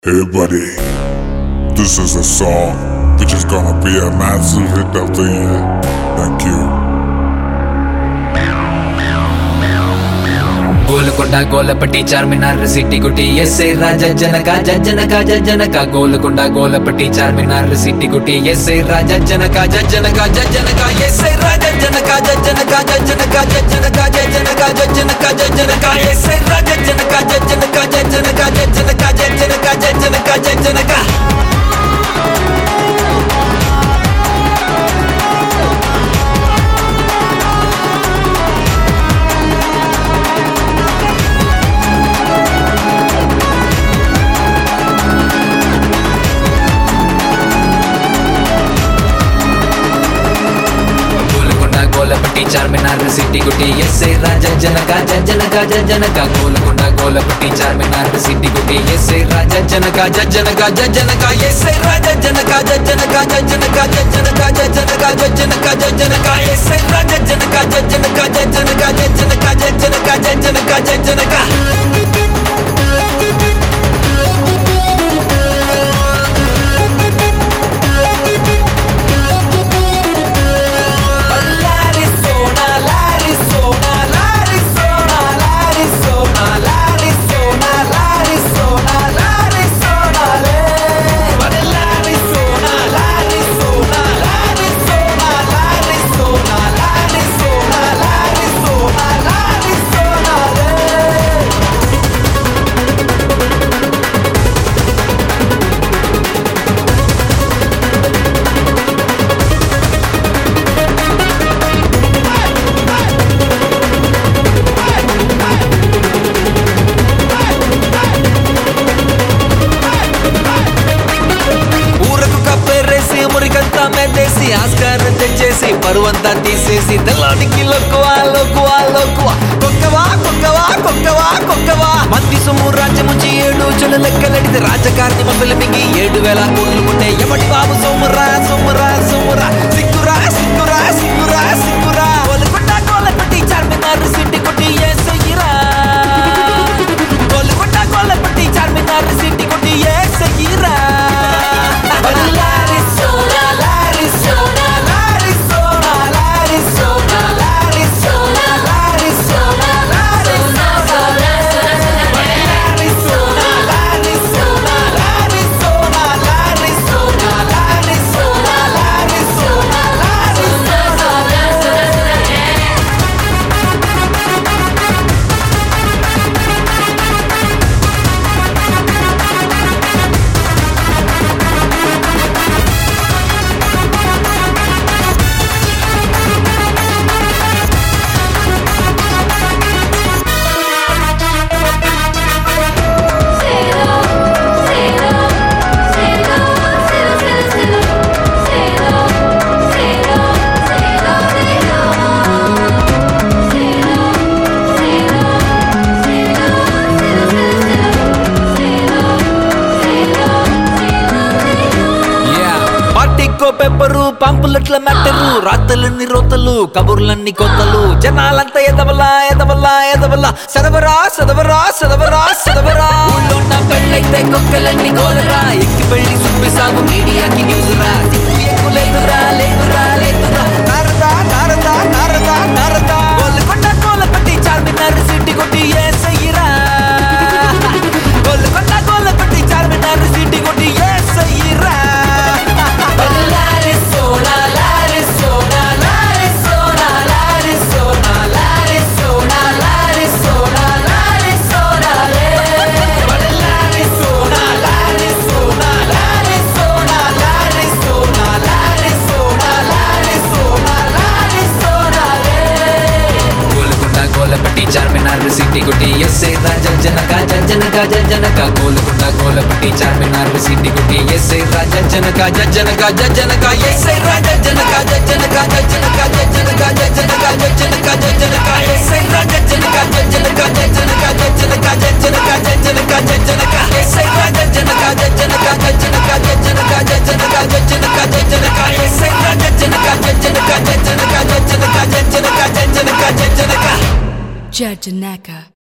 Hey buddy, this is a song which is gonna be a massive hit of the year. Thank you. Golconda గోలపట్టి Charminar city గుటి ఎస్ఐ రాజా జనక జనక జనక గోలకొండ గోలపట్టి చార్మినార్ సిటీ గుటి ఎస్ఐ రాజా జనక జనక జనక ఎస్ఐ రాజా జనక జనక జనక జనక జనక జనక జనక ఎస్ఐ రాజా జనక జనక జనక జనక జనక జనక జనక గోలపట్టి చార్మినార్ సిటీ గుటి ఎస్ఐ రాజా జనక జనక జనక గోలకొండ గోలపట్టి చార్మినార్ సిటీ గుటి ఎస్ఐ రాజా జనక జనక జనక ఎస్ఐ రాజా జనక జనక జనక జనక జనక జనక జనక ఎస్ఐ రాజా జనక జనక జనక జనక జనక జనక మెదేసి ఆస్కారం తెచ్చేసి పరువంతా తీసేసి తెల్లానికి లోకువా లోకువా లోకువా కొక్కవా కొక్కవా కొక్కవా కొక్కవా మంది సొమ్ము రాజ్యముంచి 7 చెడు లెక్కలెడితే రాజకారణి మొదలు మింగి 7,000 కోట్లు ఉంటే ఎవడి బాబు సొమ్మురా సొమ్మురా సొమ్మురా సిక్కురా సిక్కురా సిక్కురా సిక్కురా గోలకొండ గోలపట్టి చార్మినార్ సిటీ కొట్టి ఏసయ్యిరా గోలకొండ గోలపట్టి చార్మినార్ సిటీ కొట్టి ఏసయ్యిరా పెప్పరు పంపులట్ల మెట్టరు రాత్రులన్నీ రోతలు కబుర్లన్నీ కొత్తలు జనాలంతా ఎదవలా ఎదవలా ఎదవలా సదవరా సదవరా సదవరా సదవరా ఊళ్ళో నా పెళ్ళైతే కుక్కలన్నీ గోలరా ఎక్కి పెళ్లి సుబ్బి సాగు మీడియాకి న్యూస్రా ఎక్కువ లేదురా లేదురా లేదురా నారదా నారదా నారదా నారదా గోలకొండ గోలపట్టి చార్మినార్ సిటీ కొట్టి ఏసయ్యిరా గోలకొండ గోలపట్టి చార్మినార్ సిటీ కొట్టి ఏసయ్యిరా చార్మినార్ సిటీ గుటి ఎస్ఐ రాజా జనక జనక జనక గోలకొండ గోలపట్టి చార్మినార్ సిటీ గుటి ఎస్ఐ రాజా జనక జనక జనక ఎస్ఐ రాజా జనక జనక జనక జనక జనక జనక జనక ఎస్ఐ రాజా జనక జనక జనక జనక జనక జనక జనక ఎస్ఐ రాజా జనక జనక జనక జనక జనక జనక జనక ఎస్ఐ రాజా జనక జనక జనక జనక జనక జనక జనక Janaka.